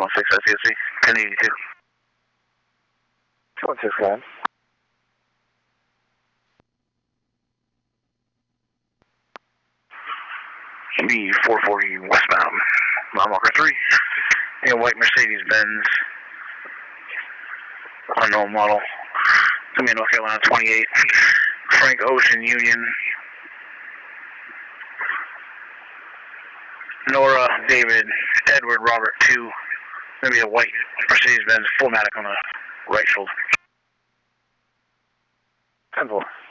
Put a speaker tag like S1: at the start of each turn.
S1: 216 SCSC, 1082.
S2: 216, go ahead.
S1: B 440 westbound, mile marker 3. A white Mercedes-Benz, unknown model. It's gonna be North Carolina 28. Frank Ocean Union. Nora David Edward Robert 2. Gonna be a white Mercedes-Benz 4MATIC on the right shoulder.
S2: 10-4.